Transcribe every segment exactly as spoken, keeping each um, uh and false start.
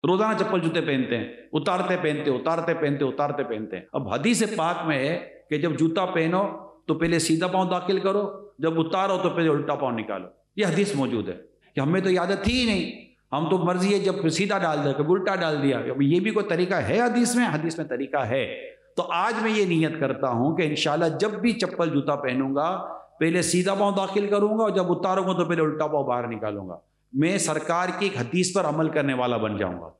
روزانہ چپل جوتے پہنتے ہیں، اتارتے پہنتے اتارتے پہنتے اتارتے پہنتے ہیں۔ اب حدیث پاک میں ہے کہ جب جوتا پہنو تو پہلے سیدھا پاؤں داخل کرو، جب اتارو تو پہلے الٹا پاؤں نکالو۔ یہ حدیث موجود ہے کہ ہمیں تو عادت تھی ہی نہیں، ہم تو مرضی ہے جب سیدھا ڈال دیا کبھی الٹا ڈال دیا۔ اب یہ بھی کوئی طریقہ ہے حدیث میں؟ حدیث میں طریقہ ہے۔ تو آج میں یہ نیت کرتا ہوں کہ انشاءاللہ جب بھی چپل جوتا پہنوں گا پہلے سیدھا پاؤں داخل کروں گا، اور جب اتاروں گا تو پہلے الٹا پاؤں باہر نکالوں گا۔ میں سرکار کی ایک حدیث پر عمل کرنے والا بن جاؤں گا۔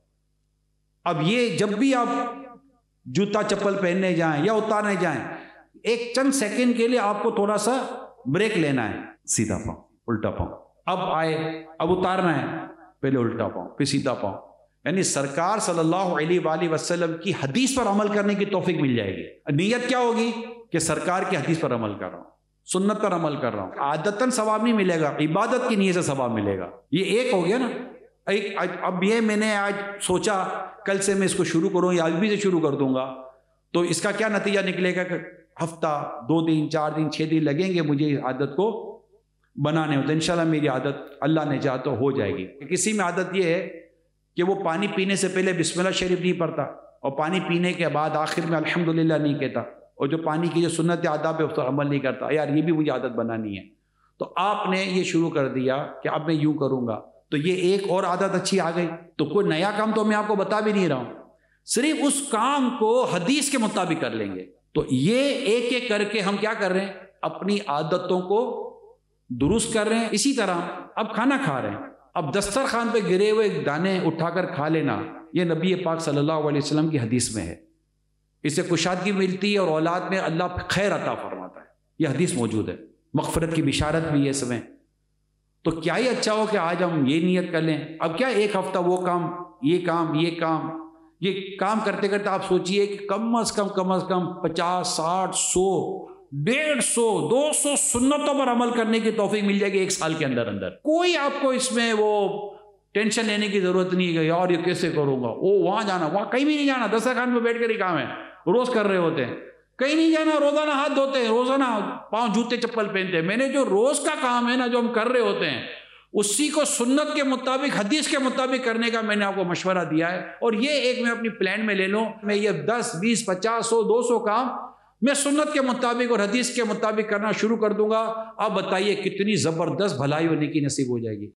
اب یہ جب بھی آپ جوتا چپل پہننے جائیں یا اتارنے جائیں، ایک چند سیکنڈ کے لیے آپ کو تھوڑا سا بریک لینا ہے، سیدھا پاؤں الٹا پاؤں، اب آئے اب اتارنا ہے، پہلے الٹا پاؤں پھر سیدھا پاؤں۔ یعنی سرکار صلی اللہ علیہ وآلہ وسلم کی حدیث پر عمل کرنے کی توفیق مل جائے گی۔ نیت کیا ہوگی کہ سرکار کی حدیث پر عمل کر رہا ہوں، سنت پر عمل کر رہا ہوں۔ عادتاً ثواب نہیں ملے گا، عبادت کی نیت سے ثواب ملے گا۔ یہ ایک ہو گیا نا۔ ایک اب یہ میں نے آج سوچا کل سے میں اس کو شروع کروں یا آج بھی سے شروع کر دوں گا، تو اس کا کیا نتیجہ نکلے گا کہ ہفتہ دو دن چار دن چھ دن لگیں گے مجھے عادت کو بنانے ہو، تو انشاءاللہ میری عادت اللہ نے چاہا تو ہو جائے گی۔ کسی میں عادت یہ ہے کہ وہ پانی پینے سے پہلے بسم اللہ شریف نہیں پڑھتا، اور پانی پینے کے بعد آخر میں الحمدللہ نہیں کہتا، اور جو پانی کی جو سنت آداب ہے اس پر عمل نہیں کرتا۔ یار یہ بھی مجھے عادت بنانی ہے، تو آپ نے یہ شروع کر دیا کہ اب میں یوں کروں گا، تو یہ ایک اور عادت اچھی آ گئی۔ تو کوئی نیا کام تو میں آپ کو بتا بھی نہیں رہا ہوں، صرف اس کام کو حدیث کے مطابق کر لیں گے۔ تو یہ ایک ایک کر کے ہم کیا کر رہے ہیں، اپنی عادتوں کو درست کر رہے ہیں۔ اسی طرح اب کھانا کھا رہے ہیں، اب دسترخوان پہ گرے ہوئے دانے اٹھا کر کھا لینا، یہ نبی پاک صلی اللہ علیہ وسلم کی حدیث میں ہے۔ اس سے کشادگی ملتی ہے اور اولاد میں اللہ خیر عطا فرماتا ہے، یہ حدیث موجود ہے۔ مغفرت کی بشارت بھی ہے اس میں۔ تو کیا ہی اچھا ہو کہ آج ہم یہ نیت کر لیں۔ اب کیا ایک ہفتہ وہ کام یہ کام یہ کام یہ کام کرتے کرتے آپ سوچئے کہ کم از کم کم از کم پچاس ساٹھ سو ڈیڑھ سو دو سو سنتوں پر عمل کرنے کی توفیق مل جائے گی ایک سال کے اندر اندر۔ کوئی آپ کو اس میں وہ ٹینشن لینے کی ضرورت نہیں ہے یار یہ کیسے کروں گا، او وہاں جانا وہاں کہیں بھی نہیں جانا، دسترخوان پہ بیٹھ کر ہی کام ہے، روز کر رہے ہوتے ہیں۔ کہیں نہیں جانا، روزانہ ہاتھ دھوتے ہیں، روزانہ پاؤں جوتے چپل پہنتے ہیں۔ میں نے جو روز کا کام ہے نا جو ہم کر رہے ہوتے ہیں اسی کو سنت کے مطابق حدیث کے مطابق کرنے کا میں نے آپ کو مشورہ دیا ہے۔ اور یہ ایک میں اپنی پلان میں لے لوں، میں یہ دس بیس پچاس سو دو سو کام میں سنت کے مطابق اور حدیث کے مطابق کرنا شروع کر دوں گا۔ اب بتائیے کتنی زبردست بھلائی ہونے کی نصیب ہو جائے گی۔